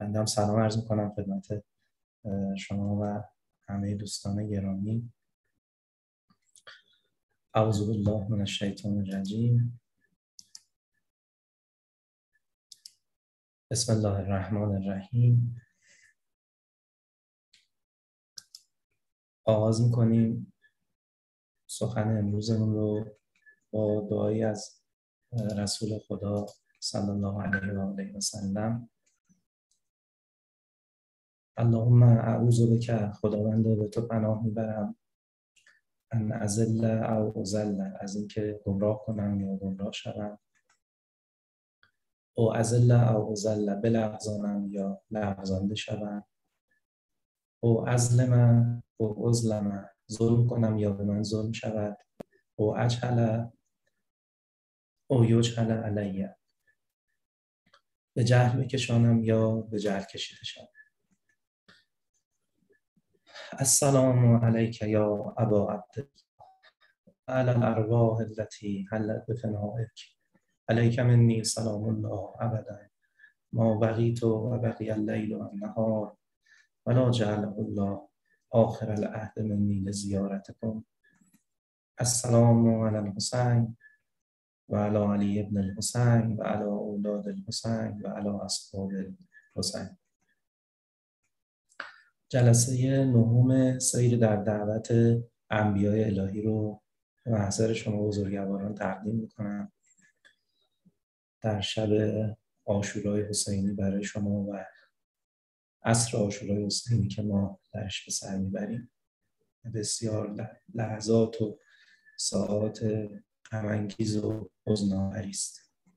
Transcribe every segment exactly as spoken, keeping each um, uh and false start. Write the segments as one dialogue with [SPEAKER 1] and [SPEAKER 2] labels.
[SPEAKER 1] بنده هم سلام عرض میکنم خدمت شما و همه دوستان گرامی. اعوذ بالله من الشیطان الرجیم. بسم الله الرحمن الرحیم. آغاز میکنیم سخن امروزمون رو با دعایی از رسول خدا صلی الله علیه و آله و سلم. اللهم اعوذ بک، خداوندا به تو پناه میبرم، ان اضل او اضل، از اینکه گمراه کنم یا گمراه شوم، او اضل او اضل، بلغزانم یا لغزانده شوم، او اظلم او اظلم، ظلم کنم یا به من ظلم شود، او اجهل او یجهل علیه، به جهل بکشانم یا به جهل کشیده شوم. السلام علیک یا ابا عبد علی الارواح التي حلت بفنائک، علیک منی سلام الله ابدا ما بقیت و بقی اللیل و النهار ولا جعله الله آخر العهد منی لزیارتکم. السلام علی الحسین و علی علی ابن الحسین و علی اولاد الحسین و علی اصحاب الحسین. جلسه نهم سیر در دعوت انبیاء الهی رو به محضر شما بزرگواران تقدیم میکنم در شب عاشورای حسینی برای شما و عصر عاشورای حسینی که ما درش به سر میبریم. بسیار لحظات و ساعات غم‌انگیز و حزن‌آوری است.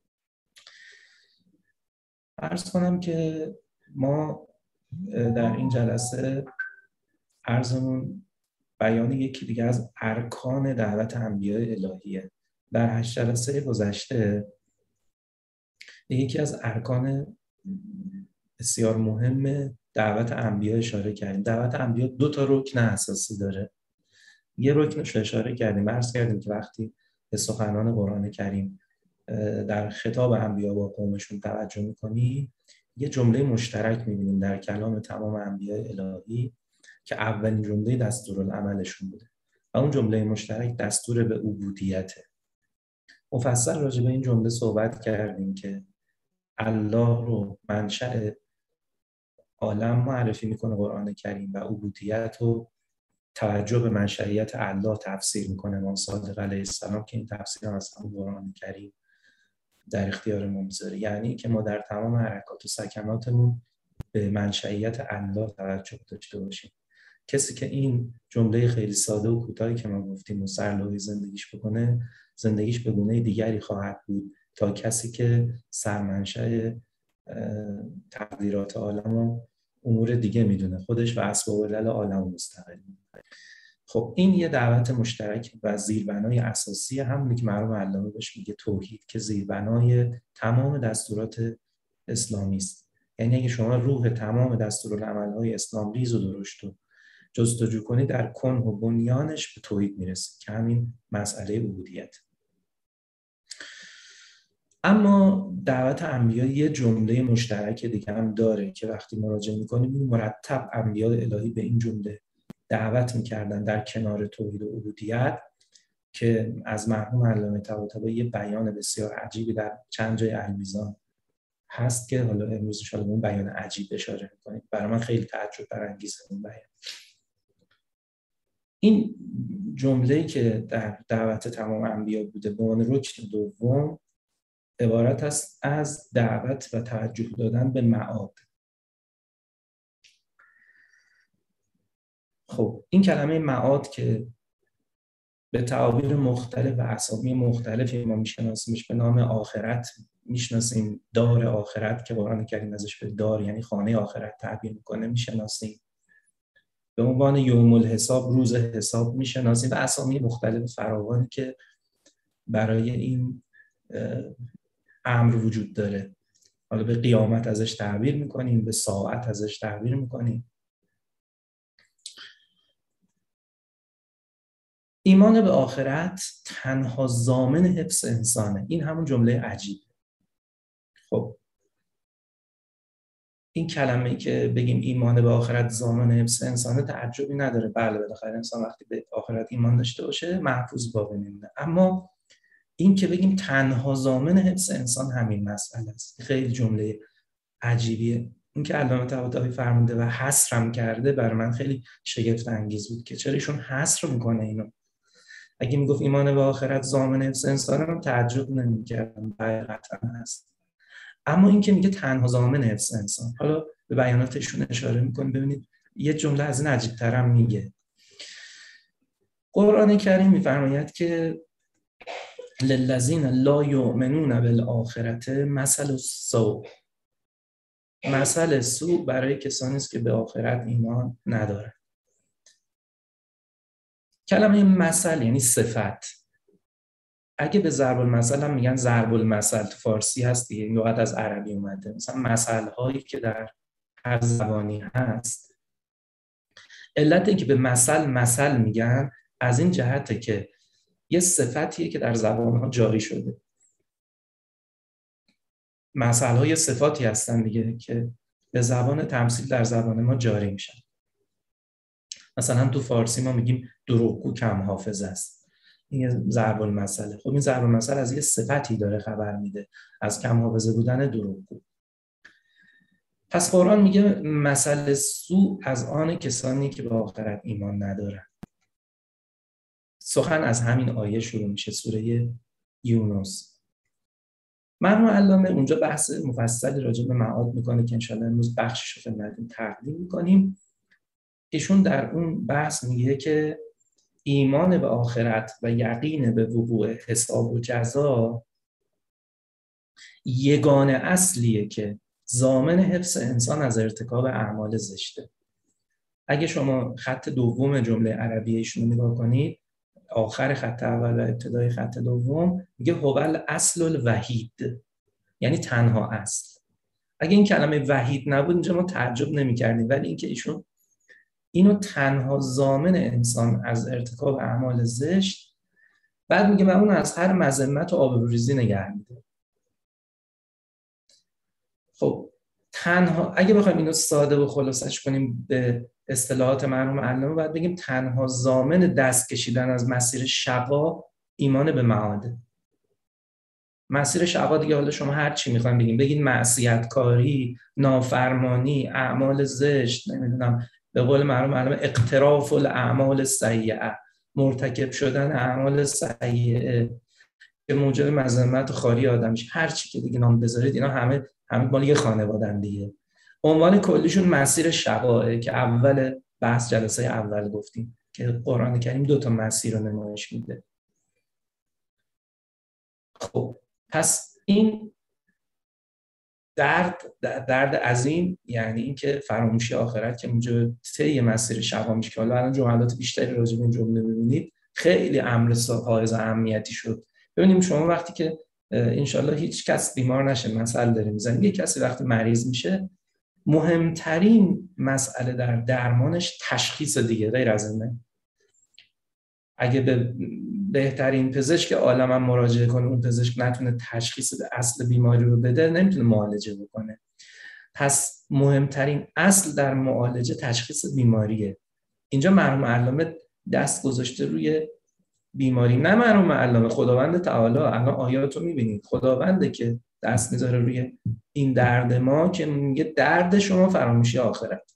[SPEAKER 1] عرض کنم که ما در این جلسه عرضمون بیان یکی دیگه از ارکان دعوت انبیاء الهیه. در هشت جلسه گذشته یکی از ارکان بسیار مهم دعوت انبیاء اشاره کردیم. دعوت انبیاء دو تا رکن اساسی داره. یه رکنش اشاره کردیم، عرض کردیم که وقتی به سخنان قرآن کریم در خطاب انبیاء با قومشون توجه میکنی، یه جمله مشترک میبینیم در کلام تمام انبیاء الهی که اولین جمله دستورالعملشون بوده و اون جمله مشترک دستور به عبودیته. مفصل راجع به این جمله صحبت کردیم که الله رو منشأ عالم معرفی میکنه قرآن کریم و عبودیت رو توجه به منشئیت الله تفسیر میکنه امام صادق علیه السلام که این تفسیر هم از همون قرآن کریم در اختیار ما میذاره. یعنی که ما در تمام حرکات و سکناتمون به منشئیت الله توجه داشته باشیم. کسی که این جمله خیلی ساده و کوتاهی که ما گفتیم و سرلوحی زندگیش بکنه، زندگیش به گونه دیگری خواهد بود تا کسی که سرمنشأ تقدیرات عالم و امور دیگه میدونه، خودش و اسباب علل عالم مستقل. خب این یه دعوت مشترک و زیربنای اساسی همونی که مرحوم علامه بهش میگه توحید، که زیربنای تمام دستورات اسلامی است. یعنی اگه شما روح تمام دستورالعمل‌های اسلام ریز و درشت و جستجو کنی، در کنه و بنیانش به توحید میرسید که همین مسئله عبودیت. اما دعوت انبیاء یه جمله مشترک دیگه هم داره که وقتی مراجعه میکنیم مرتب انبیاء الهی به این جمله دعوت میکردن در کنار توحید و عبودیت، که از مرحوم علامه طباطبایی یه بیان بسیار عجیبی در چند جای المیزان هست که حالا امروز ان شاءالله اون بیان عجیب اشاره میکنیم. برای من خیلی تعجب برانگیزه اون بیان. این جمله‌ای که در دعوت تمام انبیاء بوده به عنوان رکن دوم عبارت است از دعوت و توجه دادن به معاد. خب این کلمه معاد که به تعابیر مختلف و اسامی مختلفی ما میشناسیمش، به نام آخرت میشناسیم، دار آخرت که قرآن کریم ازش به دار یعنی خانه آخرت تعبیر میکنه میشناسیم، به عنوان یوم الحساب روز حساب میشناسیم و اسامی مختلف فراوانی که برای این امر وجود داره. حالا به قیامت ازش تعبیر میکنیم، به ساعت ازش تعبیر میکنیم. ایمان به آخرت تنها ضامن حفظ انسانه. این همون جمله عجیب. خب این کلمه‌ای که بگیم ایمان به آخرت ضامن حفظ انسانه تعجبی نداره. بله بالاخره انسان وقتی به آخرت ایمان داشته باشه محفوظ باقی میمونه. اما این که بگیم تنها ضامن حفظ انسان همین مسئله است، خیلی جمله عجیبیه. این که علامه طباطبایی فرموده و حصرم کرده برای من خیلی شگفت انگیز بود که چرا ایشون حصر میکنه اینو. اگه میگفت ایمان به آخرت ضامن حفظ انسان رو تعجب نمی‌کردم، حقیقتا هست. اما این که میگه تنها ضامن حفظ انسان، حالا به بیاناتشون اشاره میکنه. ببینید یه جمله از این عجیب‌تر هم میگه. قرآن کریم میفرماید که للذین لا یؤمنون بالآخرة مثل السوء. مثل سوء برای کسانی است که به آخرت ایمان ندارند. کلمه مثل یعنی صفت. اگه به ضرب المثل هم میگن ضرب المثل، تو فارسی هست دیگه، این لغت از عربی اومده. مثلا مثل هایی که در هر زبانی هست، علت این که به مثل مثل میگن از این جهته که یه صفتیه که در زبان ها جاری شده. مثل ها یه صفاتی هستن دیگه که به زبان تمثیل در زبان ما جاری میشن. مثلا تو فارسی ما میگیم دروغگو کم حافظ است. این ضرب المثل. خب این ضرب المثل از یه صفتی داره خبر میده، از کم حافظه بودن دروغگو. پس قرآن میگه مثل سوء از آن کسانی که به آخرت ایمان ندارن. سخن از همین آیه شروع میشه، سوره یونس. مرحوم علامه اونجا بحث مفصلی راجع به معاد میکنه که انشاءالله امروز بخشش رو خدمتتون تقدیم میکنیم. ایشون در اون بحث میگه که ایمان به آخرت و یقین به وقوع حساب و جزا یگانه اصلیه که ضامن حفظ انسان از ارتکاب اعمال زشته. اگه شما خط دوم جمله عربی ایشون رو نگاه کنید، آخر خط اول و ابتدای خط دوم میگه هو الاصل الوحید، یعنی تنها اصل. اگه این کلمه وحید نبود اینجا ما تعجب نمی‌کردیم، ولی اینکه ایشون اینو تنها ضامن انسان از ارتکاب اعمال زشت، بعد میگه من اون از هر مذمت و آبروریزی نگه می‌دارم. خب تنها اگه بخوایم اینو ساده و خلاصش کنیم به اصطلاحات مرحوم علامه، باید بگیم تنها ضامن دست کشیدن از مسیر شقا ایمان به معاده. مسیر شقا دیگه حالا شما هر چی میخوایم بگیم، بگین معصیتکاری، نافرمانی، اعمال زشت، نمیدونم به قول مرحوم علامه اقتراف الاعمال السیئه، مرتکب شدن اعمال سیئه که موجب مذمت و خواری آدم میشه، هر چی که دیگه نام بذارید اینا همه همه مال یه خانواده‌ان دیگه. عنوان کلیشون مسیر شقاه که اول بحث جلسه اول گفتیم که قرآن کریم دو تا مسیر رو نمایش میده. خب پس این درد درد عظیم، یعنی اینکه فراموشی آخرت که موجب طی مسیر شقا میشه، که حالا الان جملات بیشتری راجع به این جمله ببینید خیلی امر حائز اهمیتی شد. ببینیم شما وقتی که انشالله هیچ کس بیمار نشه، مسئله داریم میزنیم، یک کسی وقتی مریض میشه مهمترین مسئله در درمانش تشخیص دیگه، غیر از اینه. اگه به بهترین پزشک عالم هم مراجعه کنه، اون پزشک نتونه تشخیص اصل بیماری رو بده، نمیتونه معالجه بکنه. پس مهمترین اصل در معالجه تشخیص بیماریه. اینجا مرحوم علامه دست گذاشته روی بیماری، نه مرحوم علامه، خداوند تعالی. الان آیات رو میبینید، خداونده که دست میذاره روی این درد ما که میگه درد شما فراموشی آخرت.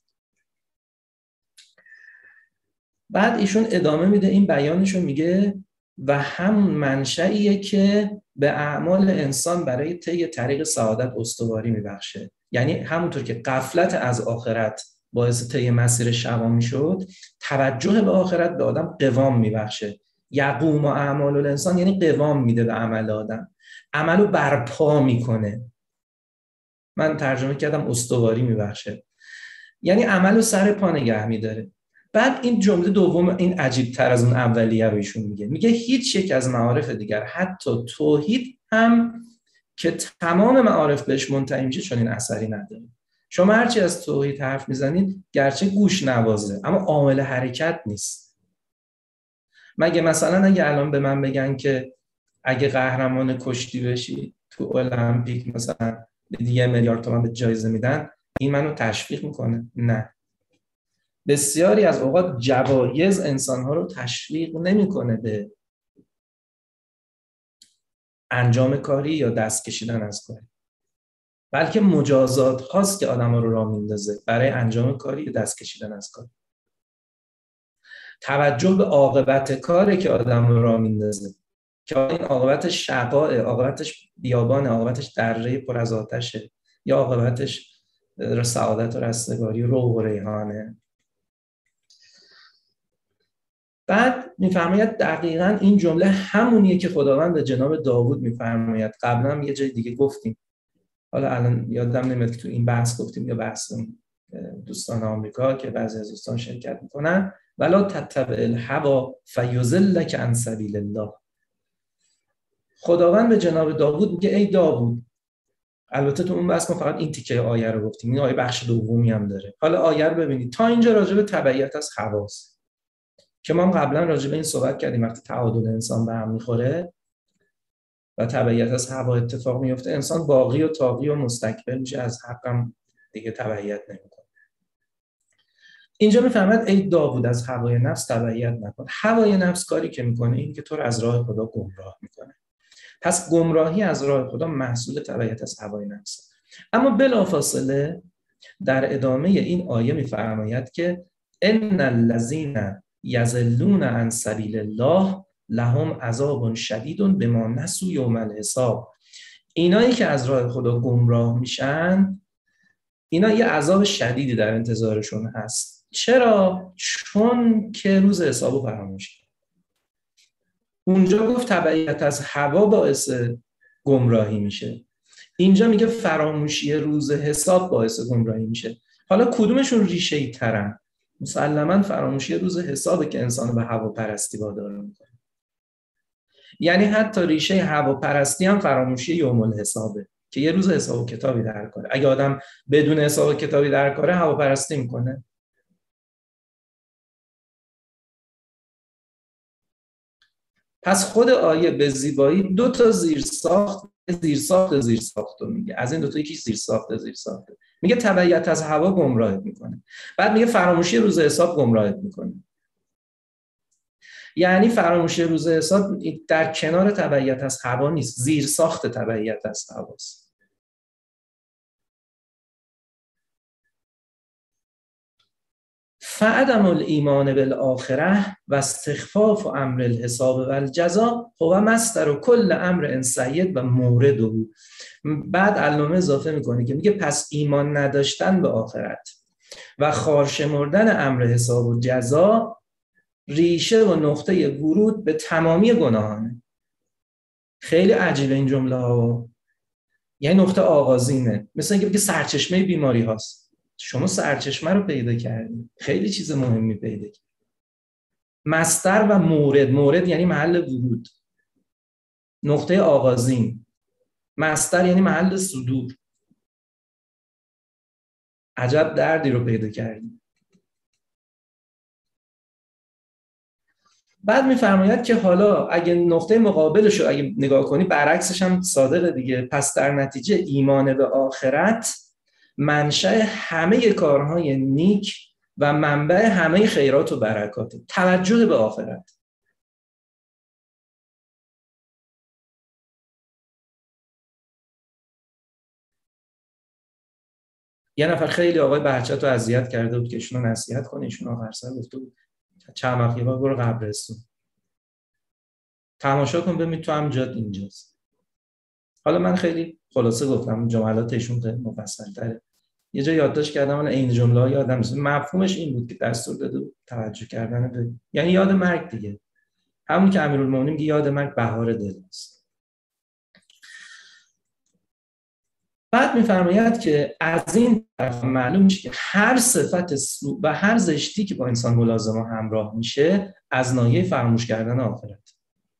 [SPEAKER 1] بعد ایشون ادامه میده این بیانشو، میگه و همون منشأیه که به اعمال انسان برای طی طریق سعادت استواری میبخشه. یعنی همونطور که غفلت از آخرت باعث طی مسیر شقا میشد، توجه به آخرت به آدم قوام میبخشه. یقوم اعمال الانسان یعنی قوام میده به عمل آدم، عملو برپا میکنه. من ترجمه کردم استواری میبخشه، یعنی عملو سر پا نگه میداره. بعد این جمله دوم این عجیب تر از اون اولیه رو ایشون میگه، میگه هیچ یک از معارف دیگر، حتی توحید هم که تمام معارف بهش منتهی میشه، چون این اثری نداره. شما هرچی از توحید حرف میزنید گرچه گوش نوازه، اما عامل حرکت نیست. مگه مثلا اگه الان به من بگن که اگه قهرمان کشتی بشی تو المپیک مثلا یه میلیارد تومان به جایزه میدن، این منو تشویق میکنه؟ نه. بسیاری از اوقات جوایز انسانها رو تشویق نمیکنه به انجام کاری یا دست کشیدن از کاری، بلکه مجازات هاست که آدم ها رو راه میندازه برای انجام کاری یا دست کشیدن از کاری. توجه به عاقبت کاره که آدم رو راه میندازه، که این عاقبتش شقاء، عاقبتش بیابان، عاقبتش دره پر از آتشه، یا عاقبتش سعادت و رستگاری و روح و ریحانه. بعد میفرماید دقیقاً این جمله همونیه که خداوند به جناب داوود میفرماید. قبلا هم یه جای دیگه گفتیم، حالا الان یادم نمیاد که تو این بحث گفتیم یا بحث دوستان آمریکا که بعضی از دوستان شرکت میکنن، ولا تتبع الهوی فیضلک عن سبیل الله. خداوند به جناب داوود میگه ای داوود، البته تو اون بحث ما فقط این تیکه آیه رو گفتیم، این آیه بخش دومی هم داره. حالا آیه رو ببینید، تا اینجا راجع به تبعیت از هواست که ما قبلا راجع به این صحبت کردیم. وقتی تعادل انسان به هم میخوره و تبعیت از هوا اتفاق میفته، انسان باقی و طاغی و مستکبر میشه، از حقم دیگه تبعیت نمیکنه. اینجا میفهمد ای داوود از هوای نفس تبعیت نکن. هوای نفس کاری که میکنه این که تو رو از راه خدا گمراه میکنه. پس گمراهی از راه خدا محصول تبعیت از هوای نفس. اما بلافاصله در ادامه این آیه میفرماید که ان الذین یضلون عن سبیل الله لهم عذاب شدید بما نسوا یوم الحساب. اینایی که از راه خدا گمراه میشن، اینا یه عذاب شدیدی در انتظارشون هست. چرا؟ چون که روز حسابو فراموش کرد. اونجا گفت تبعیت از هوا باعث گمراهی میشه، اینجا میگه فراموشی روز حساب باعث گمراهی میشه. حالا کدومشون ریشه‌ای ترن؟ مسلماً فراموشی روز حسابه که انسانو به هواپرستی وادار میکنه. یعنی حتی ریشه هواپرستی هم فراموشی یوم الحسابه که یه روز حساب و کتابی در کاره. اگه آدم بدون حساب و کتابی در کاره، هواپرستی میکنه. پس خود آیه به زیبایی دو تا زیرساخت زیرساخت زیرساخت رو میگه. از این دو تا یکی زیرساخت زیرساخته. میگه تبعیت از هوا گمراهت میکنه، بعد میگه فراموشی روز حساب گمراهت میکنه. یعنی فراموشی روز حساب در کنار تبعیت از هوا نیست، زیرساخت تبعیت از هواست. فعدم الایمان بالآخره و استخفاف و امر الحساب و الجزا هو مصدر و کل امر ان سید و مورد او. بعد علامه اضافه میکنه که میگه پس ایمان نداشتن به آخرت و خارشمردن امر حساب و جزا ریشه و نقطه ورود به تمامی گناهانه. خیلی عجیبه این جمله ها، یعنی نقطه آغازینه. مثل اینکه بگه سرچشمه بیماری هاست. شما سرچشمه رو پیدا کردید، خیلی چیز مهمی پیدا کردید. مصدر و مورد، مورد یعنی محل ورود، نقطه آغازین. مصدر یعنی محل صدور. عجب دردی رو پیدا کردید. بعد میفرماید که حالا اگه نقطه مقابلش رو اگه نگاه کنی برعکسش هم صادقه دیگه. پس در نتیجه ایمان به آخرت منشأ همه کارهای نیک و منبع همه خیرات و برکات. توجه به آخرت. یه نفر خیلی آقای بهجت رو اذیت کرده بود که ایشونو نصیحت کنه، ایشون آخر سر گفته بود چند وقت یه بار برو قبرستون تماشا کن ببین تو هم جات اینجاست. حالا من خیلی خلاصه گفتم، جملات ایشون خیلی مفصل‌تره. یه جا یادداشت کردم، من این جمله‌ها یادم نیست. مفهومش این بود که دستور داده توجه کردن به، یعنی یاد مرگ دیگه. همون که امیرالمومنین میگه یاد مرگ بهار دل است. بعد میفرماید که از این طرف معلوم میشه که هر صفت سوء و هر زشتی که با انسان ملازمه همراه میشه از ناحیه فراموش کردن آخرت.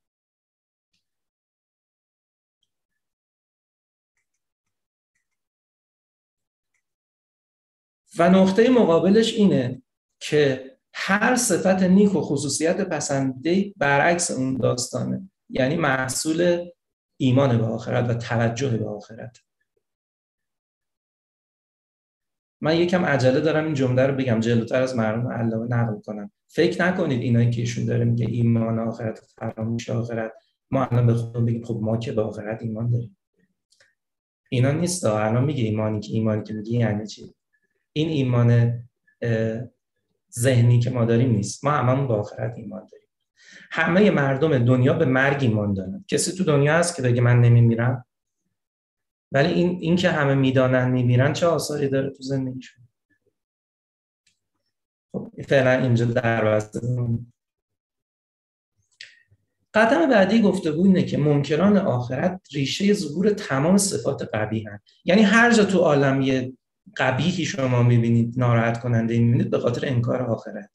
[SPEAKER 1] و نقطه مقابلش اینه که هر صفت نیک و خصوصیت پسندیده برعکس اون داستانه، یعنی محصول ایمان به آخرت و توجه به آخرت. من یکم عجله دارم این جمله رو بگم جلوتر از مرحوم علامه نقل کنم. فکر نکنید اینایی که ایشون داره میگه ایمان آخرت، فراموش آخرت، ما الان به خودمون بگیم خب ما که به آخرت ایمان داریم. اینا نیست. الان میگه ایمانی که ایمانی که میگه یعنی چی؟ این ایمان ذهنی که ما داریم نیست. ما هممون به آخرت ایمان داریم. همه مردم دنیا به مرگ ایمان دارن. کسی تو دنیا هست که بگه من نمیمیرم؟ ولی این این که همه میدانن میمیرن چه آثاری داره تو زندگیشون؟ خب فعلا اینجا دروازه. قدم بعدی گفتگو اینه که منکران آخرت ریشه ظهور تمام صفات قبیحن. یعنی هر جا تو عالم یه قبیحی شما میبینید، ناراحت کننده میبینید، به خاطر انکار آخرت.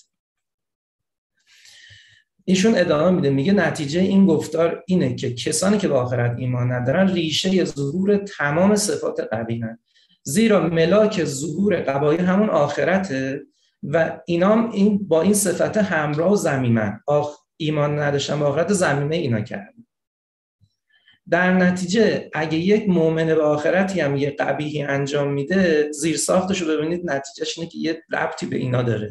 [SPEAKER 1] ایشون ادامه میده، میگه نتیجه این گفتار اینه که کسانی که به آخرت ایمان ندارن ریشه ظهور تمام صفات قبیحن، زیرا ملاک ظهور قبایح همون آخرته و اینام این با این صفت همراه و ضمیمن. آخ ایمان نداشتن به آخرت ضمیمه اینا کردن. در نتیجه اگه یک مؤمن به آخرتی هم یه قبیحی انجام میده، زیر ساختش رو ببینید نتیجهش اینه که یه ربطی به اینا داره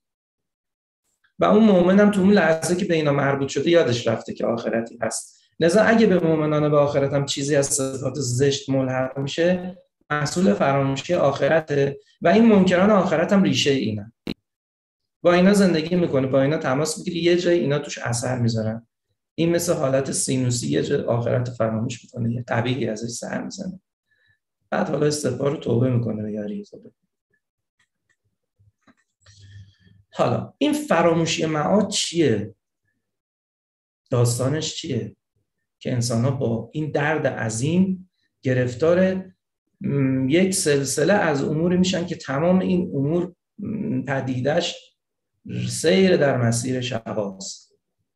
[SPEAKER 1] و اون مؤمن هم تو اون لحظه که به اینا مربوط شده یادش رفته که آخرتی هست. لذا اگه به مؤمنان به آخرت هم چیزی از صفات زشت ملحق میشه، محصول فراموشی آخرته و این منکران آخرت هم ریشه اینا. با اینا زندگی میکنه، با اینا تماس میگیره، یه جای اینا توش اثر میذارن. این مثل حالت سینوسی، یه جای آخرت فراموش میکنه، یه طبیعی ازش سر میزنه، بعد حالا استغفار رو توبه میکنه به یاری توبه. حالا این فراموشی معاد چیه؟ داستانش چیه؟ که انسان‌ها با این درد عظیم گرفتار یک سلسله از امور میشن که تمام این امور پدیدش سیر در مسیر شقاست.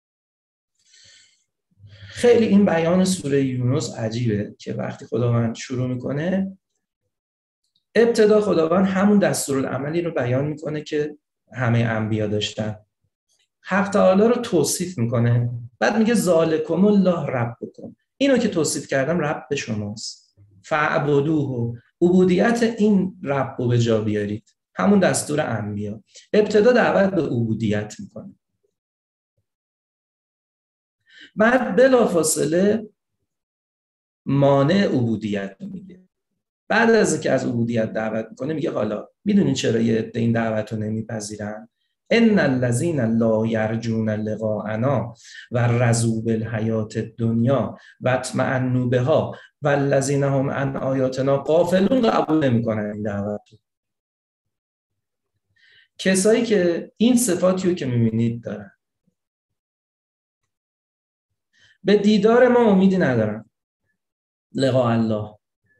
[SPEAKER 1] خیلی این بیان سوره یونس عجیبه که وقتی خداوند شروع میکنه، ابتدا خداوند همون دستورالعملی رو بیان میکنه که همه انبیا داشتن. حق تعالی رو توصیف میکنه، بعد میگه ذالکم الله ربکم، اینو که توصیف کردم رب شماست، فاعبدوه، عبودیت این رب رو به جا بیارید. همون دستور انبیا. ابتدا دعوت به عبودیت میکنه، بعد بلافاصله مانع عبودیت میگه. بعد از اینکه از عبودیت دعوت میکنه میگه حالا میدونین چرا یه عده این دعوت رو نمیپذیرن؟ ان الذین لا یرجون لقاءنا و رضوا بالحیات الدنیا و اطمئنوا بها والذین هم عن آیاتنا غافلون قبول نمیکنن این دعوت رو. کسایی که این صفاتی رو که میبینید دارن، به دیدار ما امیدی ندارن، لقاء الله،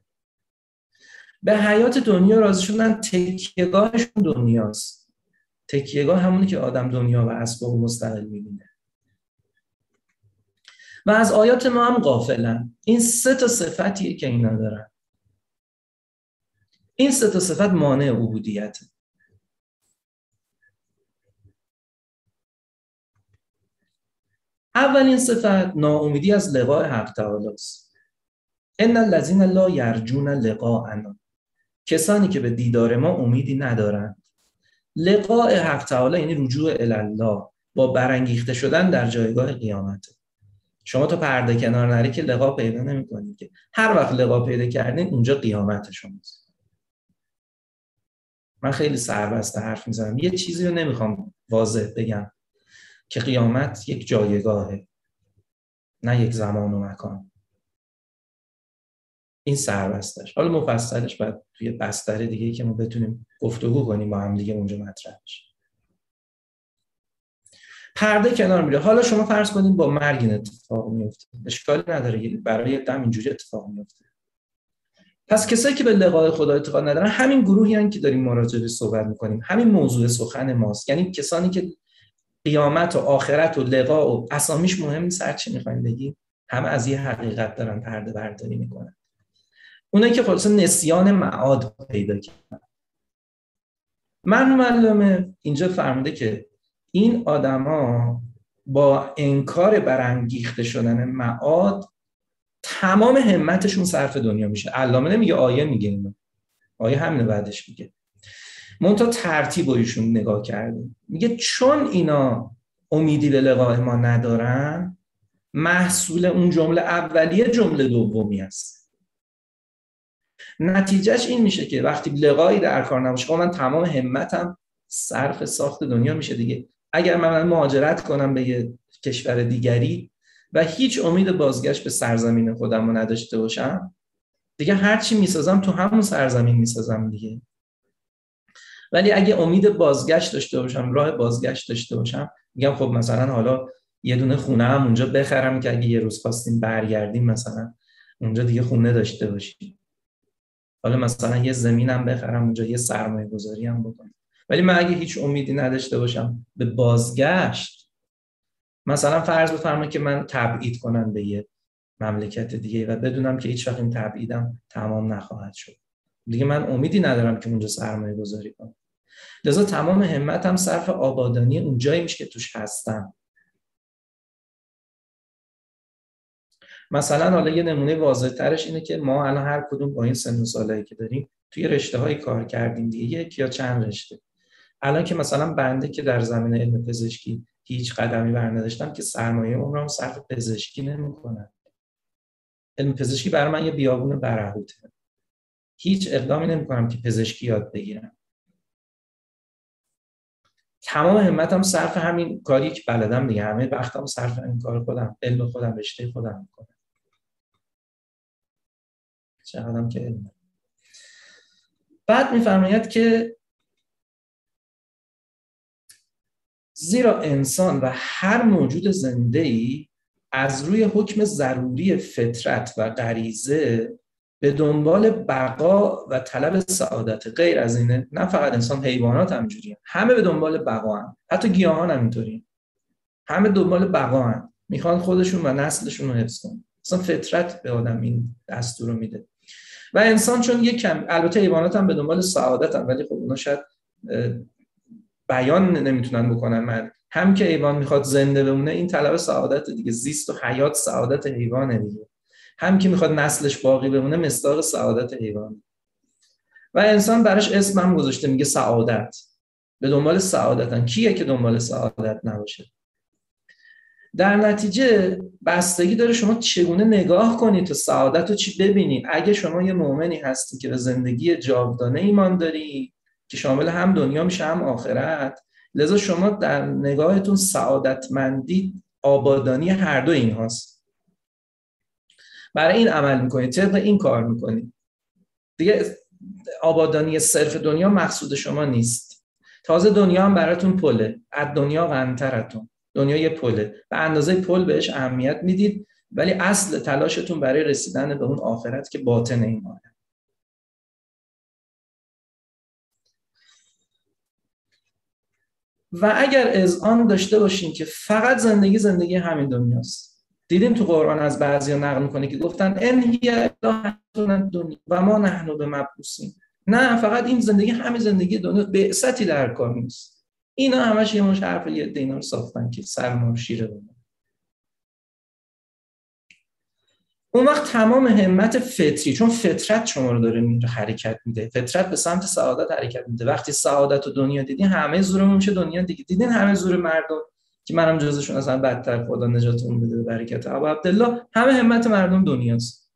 [SPEAKER 1] به حیات دنیا راضی شدن، تکیهگاهشون دنیاست. تکیهگاه همونی که آدم دنیا و اسباب و مستقل میبینه و از آیات ما هم غافلن. این سه تا صفتیه که اینا دارن. این سه تا صفت مانع عبودیت. اولین صفت ناامیدی از لقاء حق تعالی است. ان الذین لا یرجون لقاءنا، کسانی که به دیدار ما امیدی ندارند. لقاء حق تعالی یعنی رجوع الی الله، با برانگیخته شدن در جایگاه قیامت. شما تا پرده کنار نری که لقاء پیدا نمی‌کنید، که هر وقت لقاء پیدا کردین اونجا قیامت شماست. من خیلی سربسته حرف میزنم، یه چیزی رو نمیخوام واضح بگم که قیامت یک جایگاهه، نه یک زمان و مکان. این سربستش. حالا مفصلش باید توی بستر دیگه‌ای که ما بتونیم گفتگو کنیم با هم دیگه اونجا مطرح بشه. پرده کنار میره. حالا شما فرض کنید با مرگ این اتفاق میفته، اشکالی نداره، برای دم اینجوری اتفاق میفته. پس کسایی که به لقاء خدا اعتقاد ندارن همین گروهی هستن که داریم ما راجع بهش صحبت می‌کنیم. همین موضوع سخن ماست. یعنی کسانی که قیامت و آخرت و لقاء و اسامیش مهم نیست، هر چی می‌خوایم بگیم، همه از یه حقیقت دارن پرده برداری میکنن. اونایی که خلاص نسیان معاد پیدا کردن. مرحوم علامه اینجا فرموده که این آدما با انکار برانگیخته شدن معاد تمام همتشون صرف دنیا میشه. علامه نمیگه، آیه میگه، اینو آیه همینو بعدش میگه. منتها ترتیب رو ایشون نگاه کرده، میگه چون اینا امیدی به لقای ما ندارن، محصول اون جمله اولیه جمله دومی است. نتیجهش این میشه که وقتی لقایی در کار نباشه، من تمام همتم صرف ساخت دنیا میشه دیگه. اگر من مهاجرت کنم به یه کشور دیگری و هیچ امید بازگشت به سرزمین خودم رو نداشته باشم، دیگه هر چی میسازم تو همون سرزمین میسازم دیگه. ولی اگه امید بازگشت داشته باشم، راه بازگشت داشته باشم، میگم خب مثلا حالا یه دونه خونه هم اونجا بخرم که اگه یه روز خواستیم برگردیم مثلا اونجا دیگه خونه داشته باشیم. حالا مثلا یه زمینم بخرم اونجا، یه سرمایه گذاری هم بکنم. ولی من اگه هیچ امیدی نداشته باشم به بازگشت، مثلا فرض بفرمایید که من تبعید کنم به یه مملکت دیگه و بدونم که هیچ وقت این تبعیدم تمام نخواهد شد، دیگه من امیدی ندارم که اونجا سرمایه گذاری کنم. لذا تمام همتم صرف آبادانی اون جایی میشه که توش هستم. مثلا حالا یه نمونه واضح ترش اینه که ما الان هر کدوم با این سن و سالایی که داریم توی رشته های کار کردیم دیگه، یک یا چند رشته. الان که مثلا بنده که در زمینه علم پزشکی هیچ قدمی برنداشتم که سرمایه عمرم صرف پزشکی نمی‌کنم. علم پزشکی برای من یه بیابون برهوته. هیچ اقدامی نمی‌کنم که پزشکی یاد بگیرم. تمام همتم صرف همین کاری که بلدم دیگه، همه وقتم صرف این کار خودم، علم خودم، رشته خودم می‌کنم. چقدرم که علم. بعد می‌فرماید که زیرا انسان و هر موجود زنده‌ای از روی حکم ضروری فطرت و غریزه به دنبال بقا و طلب سعادت. غیر از اینه، نه فقط انسان، حیوانات هم جوریه، همه به دنبال بقا هم. حتی گیاهان هم اینطوری، همه دنبال بقا هم، میخوان خودشون و نسلشون رو حفظ کنن. اصلا فطرت به آدم این دستور رو میده. و انسان چون یک کم، البته حیوانات هم به دنبال سعادت هم، ولی خب اونا شاید بیان نمیتونن بکنن. من هم که حیوان میخواد زنده بمونه، این طلب سعادت دیگه، زیست و حیات سعادت حیوانه دیگه. هم که میخواد نسلش باقی بمونه، مصداق سعادت حیوان. و انسان براش اسم هم گذاشته، میگه سعادت. به دنبال سعادتن. کیه که دنبال سعادت نباشه؟ در نتیجه بستگی داره شما چگونه نگاه کنید تا سعادت رو چی ببینید. اگه شما یه مؤمنی هستی که به زندگی جاودانه ایمان داری که شامل هم دنیا میشه هم آخرت، لذا شما در نگاهتون سعادتمندی آبادانی هر دو این هاست. برای این عمل میکنید، طبق این کار میکنید دیگه. آبادانی صرف دنیا مقصود شما نیست. تازه دنیا هم براتون پله، از دنیا غنترتون. دنیا یه پله، به اندازه پل بهش اهمیت میدید، ولی اصل تلاشتون برای رسیدن به اون آخرت که باطن ایمانه. و اگر اذعان داشته باشین که فقط زندگی زندگی همین دنیاست، دیدیم تو قرآن از بعضیا نقل میکنه که گفتن ان هی الا دنیا و ما نحن بمبعوثین. نه، فقط این زندگی همین زندگی دنیا، بعثتی در کار نیست. اینا همش یه مش حرف یه دینار ساختن که سر ما شیره بمونه. اون وقت تمام همت فطری، چون فطرت شما رو داره میره حرکت میده، فطرت به سمت سعادت حرکت میده. وقتی سعادت و دنیا دیدین، همه زورمون میشه دنیا دیگه. دیدین همه زور مردم که منم جزشون، اصلا بدتر، خدا نجاتمون بده به برکت ابو عبدالله، همه همت مردم دنیاست.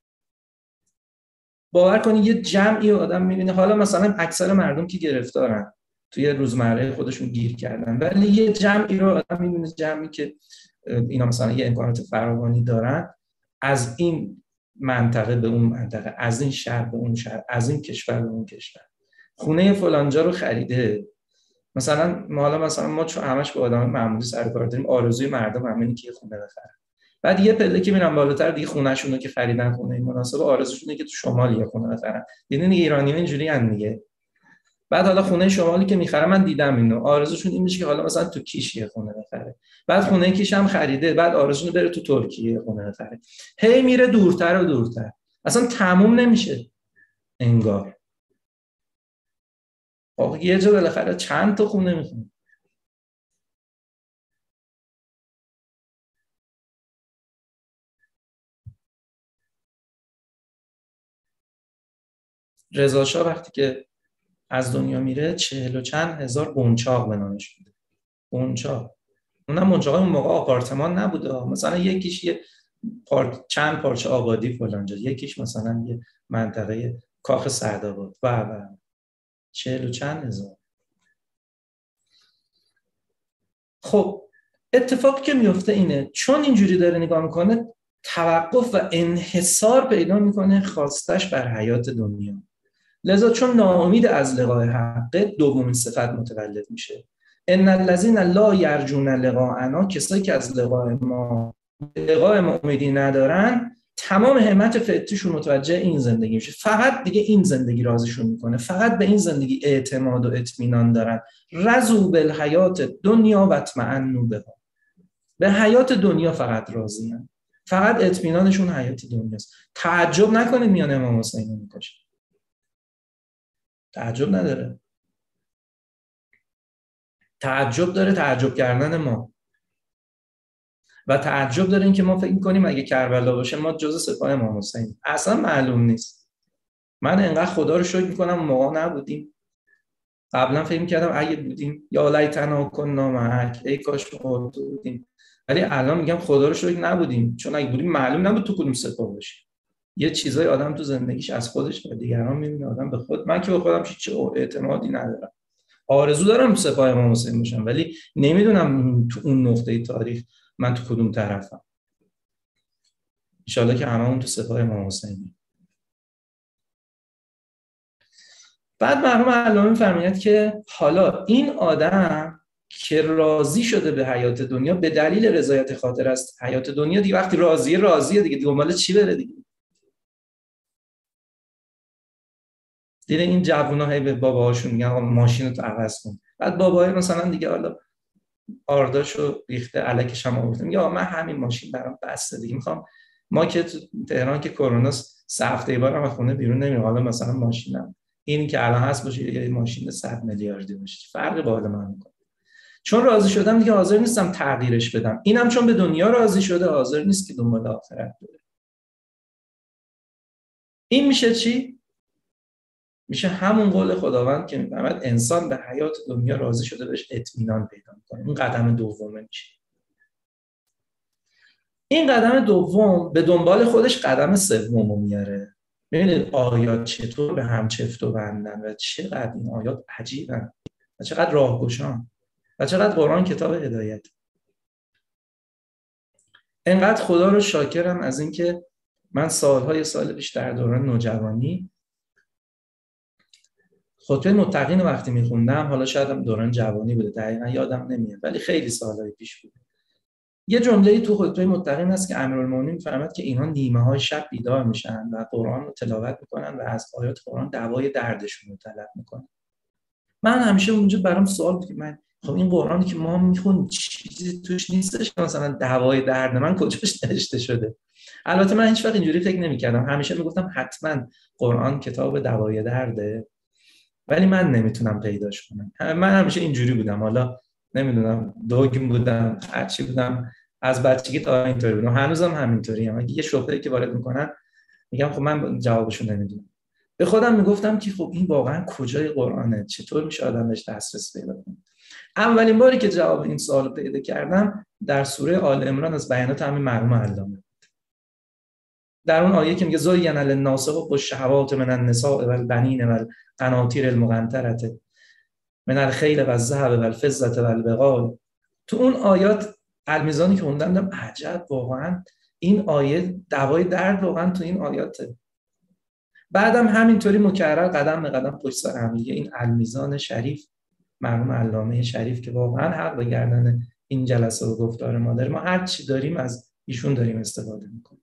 [SPEAKER 1] باور کنید یه جمعی آدم میبینه، حالا مثلا اکثر مردم که گرفتارن توی روزمره خودشون گیر کردن، ولی یه جمعی رو آدم میبینه، جمعی که اینا مثلا یه امکانات فراوانی دارن، از این منطقه به اون منطقه، از این شهر به اون شهر، از این کشور به اون کشور، خونه فلانجا رو خریده. مثلا ما حالا مثلا ما چون همش با آدم معمولی سر کار داریم، آرزوی مردم همینه که خونه بخرن. بعد یه پله که میرن بالاتر دیگه، خونه‌شون رو که خریدن، خونه مناسب، آرزوشونه که تو شمال یه خونه بخرن. دیدین ایرانی‌ها اینجوری ان دیگه. بعد حالا خونه شمالی که میخره، من دیدم اینو، آرزوشون این میشه که حالا مثلا تو کیش یه خونه بخره. بعد خونه کیش هم خریده، بعد آرزوشون بره تو ترکیه خونه بخره. هی میره دورتر و دورتر، اصلا تموم نمیشه انگار. آخه یه جا بالاخره چند تا خونه میخونه. رضا شاه وقتی که از دنیا میره چهل و چند هزار قنچاق به نامش بوده. قنچاق، اونم قنچاق اون موقع آپارتمان نبوده، مثلا یکیش یه پار... چند پارچه آبادی فلانجا، یکیش مثلا یه منطقه کاخ سعدآباد و و چهل و چند هزار. خب اتفاقی که میفته اینه چون اینجوری داره نگاه میکنه توقف و انحصار پیدا میکنه خواستش بر حیات دنیا، لذا چون ناامید از لقاء حق دومین صفت متولد میشه. ان الذين لا یرجون لقاءنا، کسایی که از لقاء ما لقاء ما امیدی ندارن تمام همت فطریشون متوجه این زندگی میشه، فقط دیگه این زندگی رازشون میکنه، فقط به این زندگی اعتماد و اطمینان دارن. رضوا بالحیات دنیا و اطمئنوا بها، به حیات دنیا فقط راضیان، فقط اطمینانشون حیات دنیاست. تعجب نکنید میان امام حسین رو میکشه، تعجب نداره، تعجب داره تعجب کردن ما و تعجب داره این که ما فکر می‌کنیم اگه کربلا باشه ما جزء سپاه امام حسین، اصلا معلوم نیست. من انقدر خدا رو شکر می‌کنم اون موقع نبودیم، قبلا فکر می‌کردم اگه بودیم یا لیتنا کنا معک، ای کاش ما بودیم، ولی الان میگم خدا رو شکر نبودیم، چون اگه بودیم معلوم نبود تو کدوم سپاه باشیم. یه چیزای آدم تو زندگیش از خودش به دیگران می‌بینه، آدم به خود، من که به خودم هیچ اعتمادی ندارم، آرزو دارم سپاه امام حسین باشم ولی نمیدونم تو اون نقطه تاریخ من تو کدوم طرفم. ان شاءالله که هممون تو سپاه امام حسینیم. بعد مرحوم علامه می‌فرماید که حالا این آدم که راضی شده به حیات دنیا به دلیل رضایت خاطر است حیات دنیا، دیگه وقتی راضیه راضیه دیگه، دنبال چی بره دیگه؟ دیگه این جوونا هی به باباهاشون میگن آقا ماشین رو عوض کن، بعد باباهای مثلا دیگه حالا آرداشو ریخته الکش هم آورده میگه من همین ماشین برام بسته دیگه، میخوام. ما که تو تهران که کرونا سه هفته ای بارم از خونه بیرون نمیرم، حالا مثلا ماشینم اینی که الان هست باشه یه ماشین صد میلیاردی باشه، فرقی با حال من میکنه. چون راضی شدم دیگه حاضر نیستم تغییرش بدم. اینم چون به دنیا راضی شده حاضر نیست که دنبال آخرت بره. این میشه چی؟ میشه همون قول خداوند که میفهمد انسان به حیات دنیا راضی شده بهش اطمینان پیدا میکنه. این قدم دومه میشه. این قدم دوم به دنبال خودش قدم سوم رو میاره. ببینید آیات چطور به هم چفت و بندن و چقدر این آیات عجیبن و چقدر راهگشان و چقدر قرآن کتاب هدایت. انقدر خدا رو شاکرم از اینکه من سالهای سال پیش در دوران نوجوانی خطبه متقین وقتی میخوندم، حالا شاید هم دوران جوانی بوده دقیقا یادم نمیاد ولی خیلی سالهای پیش بود، یه جمله‌ای تو خطبه متقین هست که امیرالمومنین می‌فرماید که اینها نیمه‌های شب بیدار میشن و قرآن رو تلاوت میکنن و از آیات قرآن دوای دردشون رو طلب میکنن. من همیشه اونجا برام سوال بود که من خب این قرآنی که ما میخونیم چیزی توش نیستش که مثلا دوای درد من کجاش نوشته شده؟ البته من هیچ وقت اینجوری فکر نمی‌کردم، همیشه میگفتم حتما قرآن کتاب دوای درده، ولی من نمیتونم پیداش کنم. من همیشه اینجوری بودم، حالا نمیدونم دوگم بودم هرچی بودم از بچگی تا اینطوری بودم، هنوزم همینطوری ام. اگه یه شبهه‌ای که وارد میکنن میگم خب من جوابشو نمیدونم. به خودم میگفتم که خب این واقعا کجای قرآنه؟ چطور میشه آدم بهش دسترسی پیدا کنه؟ اولین باری که جواب این سوال پیدا کردم در سوره آل عمران از بیانات همین مرحوم علامه، در اون آیه که میگه زین للناس حب الشهوات من النساء والبنین والقناطیر المقنطرة من الخیل والذهب والفضة والبغال. تو اون آیات المیزانی که خوندم دیدم عجب واقعا این آیه دوای درد واقعا تو این آیاته. بعدم همینطوری مکرر قدم به قدم پشت سر هم دیگه این المیزان شریف مرحوم علامه شریف که واقعا حق به گردن این جلسه و گفتار ما داره، ما هر چی داریم از ایشون داریم استفاده میکنیم.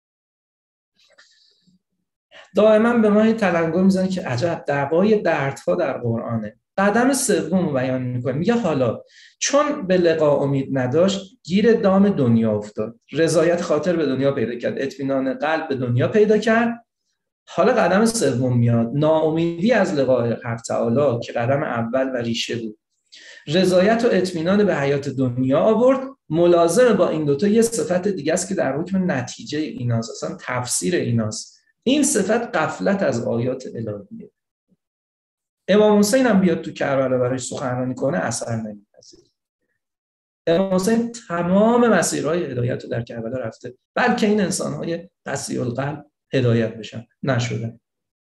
[SPEAKER 1] دائما به ما تلنگر میزنه که عجب دوای دردها در قرآنه. قدم سوم بیان میکنه، میگه حالا چون به لقا امید نداشت گیر دام دنیا افتاد، رضایت خاطر به دنیا پیدا کرد، اطمینان قلب به دنیا پیدا کرد. حالا قدم سوم میاد، ناامیدی از لقاء حق تعالی که قدم اول و ریشه بود، رضایت و اطمینان به حیات دنیا آورد. ملازم با این دوتا یه صفت دیگه است که در حکم نتیجه ایناست، اصلا تفسیر ایناست. این صفت غفلت از آیات الهیه. امام حسین هم بیاد تو کربلا برای سخنرانی کنه اثر نمی‌پذیره. امام حسین تمام مسیرهای هدایت رو در کربلا رفته، بلکه این انسان‌های قسی القلب هدایت بشن، نشدن.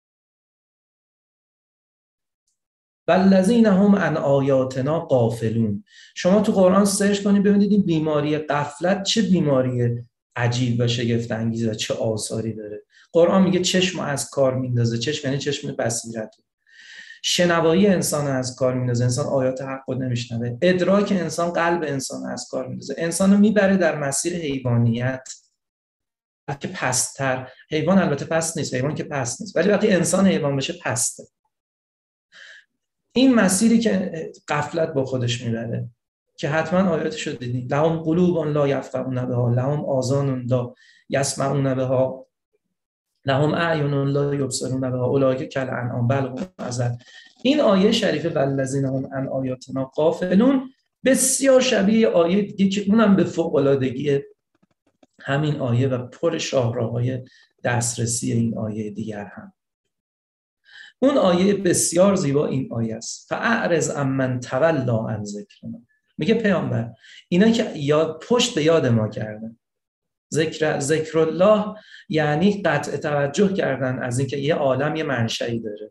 [SPEAKER 1] والذین هم عن آیاتنا غافلون. شما تو قرآن سرچ کنید ببینید این بیماری غفلت چه بیماری عجیب و شگفت انگیزه، چه آثاری داره. قرآن میگه چشم از کار میندازه. چشم یعنی چشم بصیرت. شنوایی انسان از کار میندازه، انسان آیات حق رو نمیشنوه. ادراک انسان قلب انسان از کار میندازه، انسان رو میبره در مسیر حیوانیت که پست‌تر. حیوان البته پست نیست، حیوان که پست نیست، ولی وقتی انسان حیوان بشه پسته. این مسیری که غفلت با خودش میبره که حتما آیاتش رو دیدید. لهم قلوب لا یفقهون بها، لهم آذان لا یسمعون بها، لهم اعین لا یبصرون بها، اولئک کالانعام بل هم اضل. این آیه شریفه والذین هم عن آیاتنا غافلون بسیار شبیه آیه دیگه که اونم به فوق‌العادگی همین آیه و پر شاهراهای دسترسی این آیه دیگر هم. اون آیه بسیار زیبا این آیه است. فاعرض عمن تولی عن ذکرنا. میگه پیامبر اینا که یاد پشت به یاد ما کردن، ذکر ذکر الله یعنی قطع توجه کردن از اینکه یه عالم یه منشئی داره.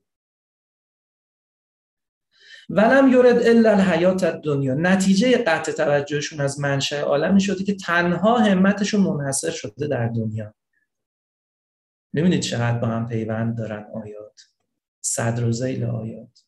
[SPEAKER 1] ولم یرد الا الحیات الدنیا. نتیجه قطع توجهشون از منشأ عالم شده که تنها همتشون منحصر شده در دنیا. می‌بینید چقدر با هم پیوند دارن آیات، صدر و ذیل آیات.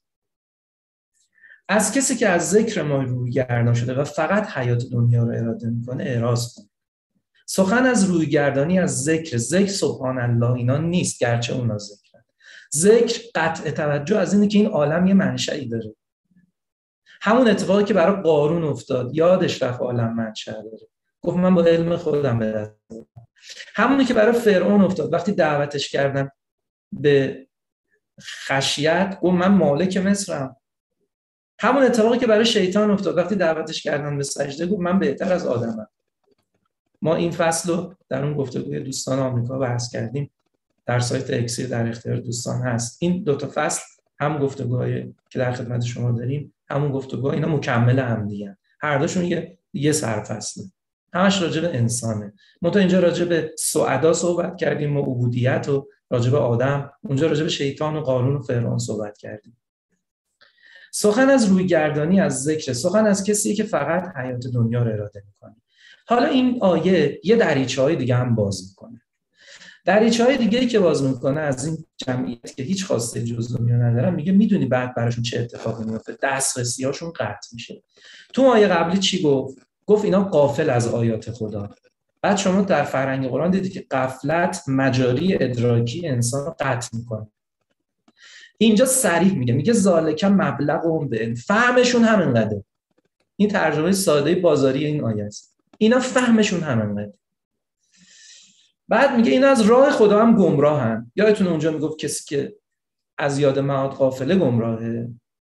[SPEAKER 1] از کسی که از ذکر ما روی گردان شده و فقط حیات دنیا رو اراده میکنه اعراض کن. سخن از روی گردانی از ذکر، ذکر سبحان الله اینا نیست، گرچه اونا ذکرن. ذکر قطع توجه از اینه که این عالم یه منشئی داره. همون اتفاقی که برای قارون افتاد، یادش رفت عالم منشأ داره، گفت من با علم خودم به دست آوردم. همونی که برای فرعون افتاد وقتی دعوتش کردن به خشیت، گفت من مالک مصرم. همون اتفاقی که برای شیطان افتاد وقتی دعوتش کردن به سجده، گفت من بهتر از آدمم. ما این فصل رو در اون گفتگوی دوستان آمریکا بحث کردیم، در سایت اکسیر در اختیار دوستان هست. این دو تا فصل هم گفتگوهای که در خدمت شما داریم، همون گفتگوها، اینا مکمل هم دیگه، هر دوشون یه یه سرفصله، همش راجع به انسانه. ما تو اینجا راجع به سعدا صحبت کردیم و عبودیت، و راجع به آدم، اونجا راجع به شیطان و قارون و فرعون صحبت کردیم. سخن از روی گردانی از ذکر، سخن از کسی که فقط حیات دنیا رو اراده میکنه. حالا این آیه یه دریچه‌های دیگه هم باز میکنه. دریچه‌های دیگه‌ای که باز میکنه از این جمعیت که هیچ خواسته جز دنیا ندارن، میگه میدونی بعد براشون چه اتفاقی میفته؟ دسترسی‌هاشون قطع میشه. تو آیه قبلی چی گفت؟ گفت اینا غافل از آیات خدا. بعد شما در فرهنگ قرآن دیدی که غفلت مجاری ادراکی انسان رو قطع میکنه. اینجا صریح میگه، میگه ذالک مبلغهم به، فهمشون همینقدره. این ترجمه ساده بازاری این آیه است. اینا فهمشون همینقدره. بعد میگه اینا از راه خدا هم گمراهن. یادتون اونجا میگفت کسی که از یاد معاد غافله گمراهه.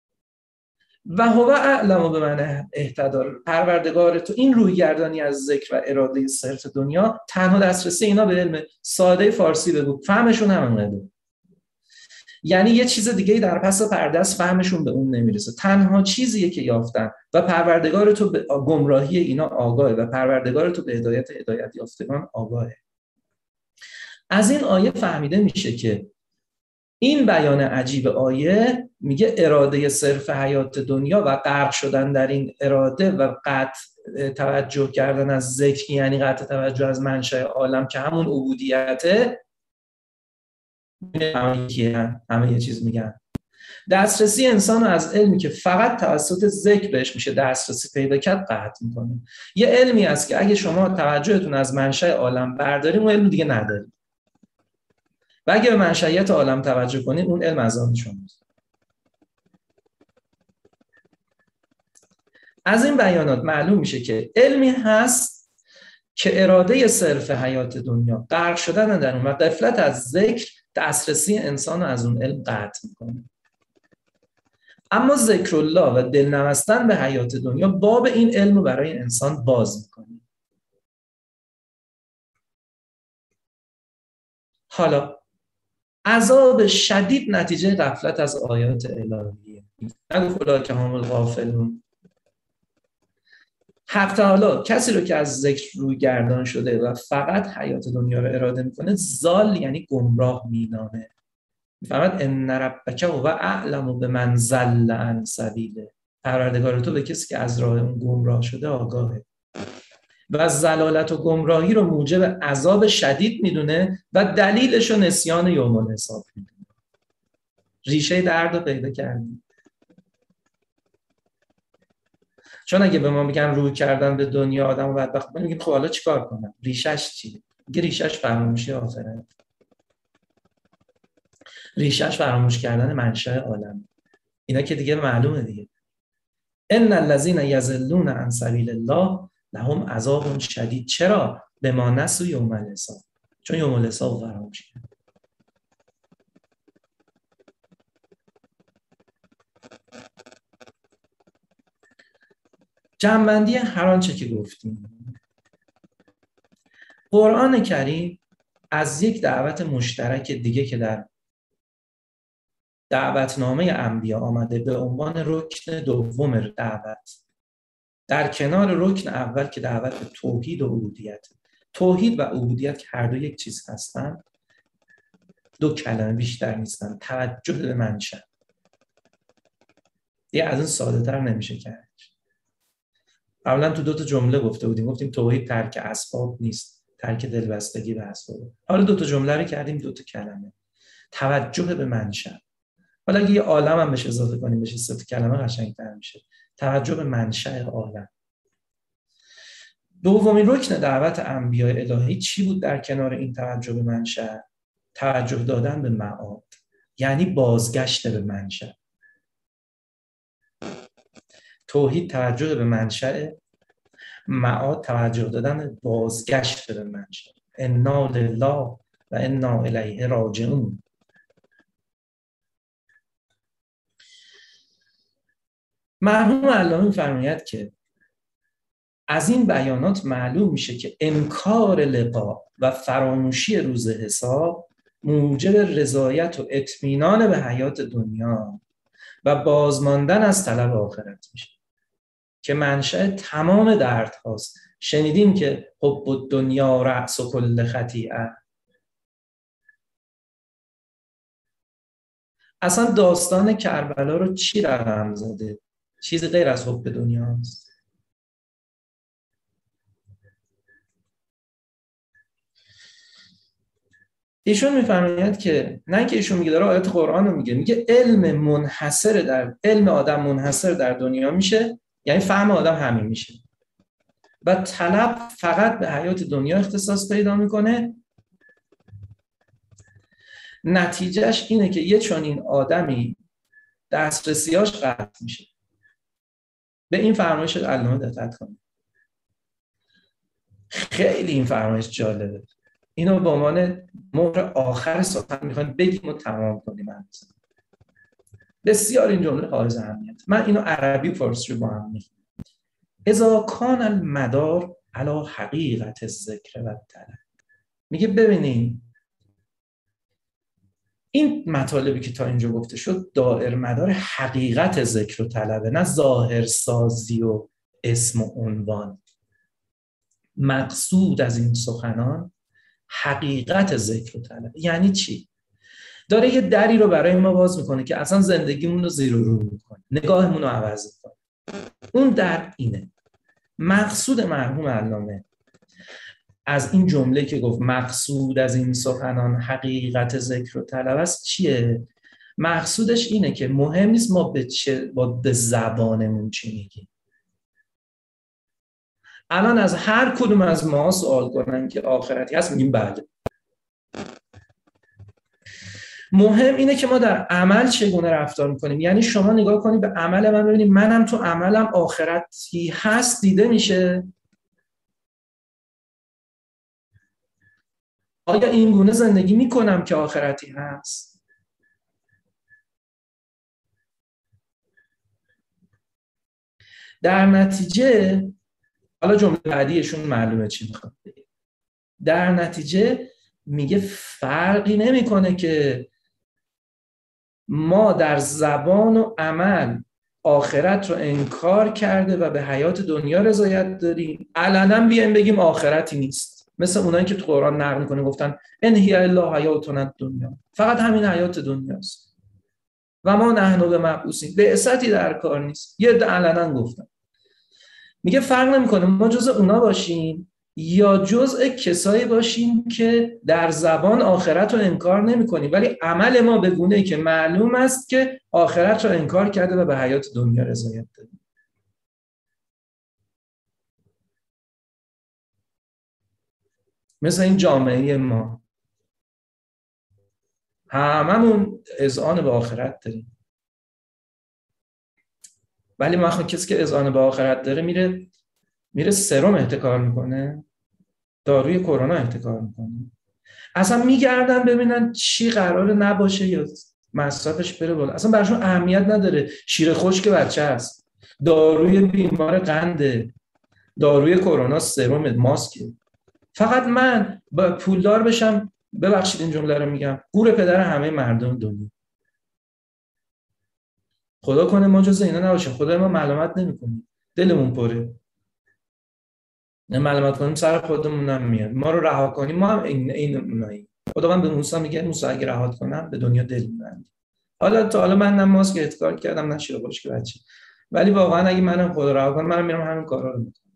[SPEAKER 1] و هو اعلم بمن اهتدی. پروردگار تو این رویگردانی از ذکر و اراده صرف دنیا، تنها دسترسی اینا به علم ساده فارسی بگو، فهمشون همینقدره. یعنی یه چیز دیگه در پس پرده است، فهمشون به اون نمیرسه. تنها چیزیه که یافتن و پروردگار تو به گمراهی اینا آگاهه و پروردگار تو به هدایت هدایت یافتگان آگاهه. از این آیه فهمیده میشه که این بیان عجیب آیه میگه اراده صرف حیات دنیا و غرق شدن در این اراده و قطع توجه کردن از ذکر، یعنی قطع توجه از منشأ عالم که همون عبودیته. همه همه یه چیز میگن. دسترسی انسان از علمی که فقط توسط ذکر بهش میشه دسترسی پیدا کرد قطع میکنه. یه علمی است که اگه شما توجهتون از منشأ عالم برداریم اون علم دیگه نداریم، و اگه به منشأیت عالم توجه کنیم اون علم از آن شماست. از این بیانات معلوم میشه که علمی هست که اراده صرف حیات دنیا، غرق شدن در اون و غفلت از ذکر، دسترسی انسان از اون علم قطع میکنه. اما ذکر الله و دل نوستن به حیات دنیا باب این علم رو برای انسان باز میکنه. حالا عذاب شدید نتیجه غفلت از آیات الهیه. نگفت اولئک هم الغافلون. حق تعالی کسی رو که از ذکر روی گردان شده و فقط حیات دنیا رو اراده میکنه، ضال یعنی گمراه مینامه. میفهمد ان ربک هو اعلم بمن ضل عن سبیله. پروردگار تو به کسی که از راه اون گمراه شده آگاهه و ضلالت و گمراهی رو موجب عذاب شدید میدونه و دلیلش رو نسیان یوم الحساب میدونه. ریشه درد رو پیدا کردیم. چون اگه به ما میگن روی کردن به دنیا آدمو بدبخت کنه، میگیم خب حالا چیکار کنم؟ ریشش چیه؟ میگه ریشش فراموشی آخرت. ریشش فراموش کردن منشأ عالم. اینا که دیگه معلومه دیگه. ان الذين يضلون عن سبیل الله لهم عذاب شدید. چرا؟ بما نسوا یوم الحساب. چون یوم الحساب فراموش کردن. جمع‌بندی هر آنچه که گفتیم، قرآن کریم از یک دعوت مشترک دیگه که در دعوتنامه انبیا آمده به عنوان رکن دوم دعوت، در کنار رکن اول که دعوت به توحید و عبودیت، توحید و عبودیت که هر دو یک چیز هستند، دو کلمه بیشتر نیستن، توجه به منشأ. دیگه از این ساده تر نمیشه کرد. قبلا تو دو تا جمله گفته بودیم، گفتیم توحید ترک اسباب نیست، ترک دلبستگی به اسباب. حالا دو تا جمله رو کردیم دو تا کلمه، توجه به منشأ. حالا اگه یه عالم هم بهش اضافه کنیم بشه سه تا کلمه قشنگ‌تر میشه. توجه به منشأ عالم. دومین رکن دعوت انبیاء الهی چی بود در کنار این توجه به منشأ؟ توجه دادن به معاد، یعنی بازگشت به منشأ. توحید توجه به منشأ، معاد توجه دادن به بازگشت به منشأ. انا لله و انا الیه راجعون. مرحوم علامه می‌فرماید که از این بیانات معلوم میشه که انکار لقا و فراموشی روز حساب موجب رضایت و اطمینان به حیات دنیا و بازماندن از طلب آخرت میشه که منشأ تمام درد هاست. شنیدیم که حب الدنیا رأس و کل خطیئه. اصلا داستان کربلا رو چی رقم زده؟ چیزی غیر از حب دنیا هست. ایشون میفرماید که نه که ایشون میگه، داره آیات قرآن رو میگه، میگه علم منحصر در علم آدم منحصر در دنیا میشه، یعنی فهم آدم همین میشه و طلب فقط به حیات دنیا اختصاص پیدا میکنه. نتیجهش اینه که یه چنین آدمی دسترسیاش قطع میشه. به این فرمایش علامه دقت کنید. خیلی این فرمایش جالبه. اینو به عنوان مهر آخر سخن میخوایم بگیم و تمام کنیم. بسیار این جمله حائز اهمیت. من اینو عربی و فارسی با هم میگم. اذا کان المدار علی حقیقت الذکر و الطلب. میگه ببینین این مطالبی که تا اینجا گفته شد دائر مدار حقیقت ذکر و طلبه، نه ظاهر سازی و اسم و عنوان. مقصود از این سخنان حقیقت ذکر و طلب. یعنی چی؟ داره یه دری رو برای ما باز میکنه که اصلا زندگیمون رو زیر و رو میکنه، نگاهمون رو عوض میکنه. اون در اینه. مقصود مرحوم علامه از این جمله که گفت مقصود از این سخنان حقیقت ذکر و طلب است چیه؟ مقصودش اینه که مهم نیست ما به چه با به زبانمون چی میگیم. الان از هر کدوم از ما سوال کنن که آخرتی هست میگیم بله. مهم اینه که ما در عمل چگونه رفتار میکنیم. یعنی شما نگاه کنید به عمل من ببینید منم تو عملم آخرتی هست دیده میشه. آیا این گونه زندگی میکنم که آخرتی هست؟ در نتیجه حالا جمله بعدیشون معلومه چی میخواد بگه. در نتیجه میگه فرقی نمیکنه که ما در زبان و عمل آخرت رو انکار کرده و به حیات دنیا رضایت داریم، علنا بیایم بگیم آخرتی نیست، مثل اونایی که تو قرآن نقل میکنه گفتن ان هی الا حیاتنا دنیا، فقط همین حیات دنیاست و ما نحن بمبعوثین، بعثتی در کار نیست. یه عده علنا گفتن. میگه فرق نمیکنه ما جزء اونا باشیم یا جزء کسایی باشیم که در زبان آخرت رو انکار نمی‌کنیم ولی عمل ما به گونه‌ای که معلوم است که آخرت رو انکار کرده و به حیات دنیا رضایت داده. مثل این جامعه ما هممون اذعان به آخرت داریم، ولی ما خود کسی که اذعان به آخرت داره میره میره سرم احتکار میکنه، داروی کرونا احتکار میکنه، اصلا میگردن ببینن چی قراره نباشه یا مصرفش بره بالا، اصلا براشون اهمیت نداره شیر خشک بچه هست، داروی بیمار قنده، داروی کرونا سرم، ماسک. فقط من با پولدار بشم، ببخشید این جمله رو میگم، گور پدر همه مردم دنیا. خدا کنه ما جز اینا نباشیم، خدای ما ملامت نمی‌کنه، دلمون پره، نه ملامت کنیم سر خودمون هم میاد، ما رو رها کنیم ما هم این این اونایی. خدا من به موسی میگه موسی اگه رهات کنم به دنیا دل میبندی. حالا تا حالا من نه ماسک احتکار کردم نه شیر خشک بچه، ولی واقعا اگه منم خدا رها کنم منم میرم همین کارا رو میکنم.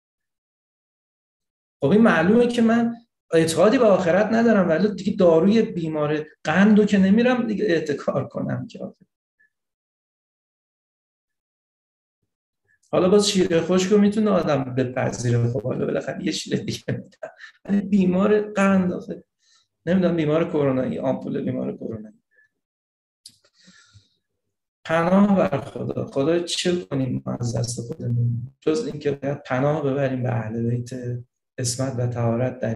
[SPEAKER 1] خب این معلومه که من اعتقادی به آخرت ندارم، ولی دیگه داروی بیمار قندو که نمیرم دیگه احتکار کنم که حالا باز شیر خشک رو میتونه آدم بپذیره، خب حالا بالاخره یه شیر دیگه میدن، ولی بیمار قند آخه نمیدونم بیمار کرونایی، آمپول بیمار کرونایی. پناه بر خدا. خدا چه کنیم ما از دست خودمون جز اینکه باید پناه ببریم به اهل بیت عصمت و طهارت در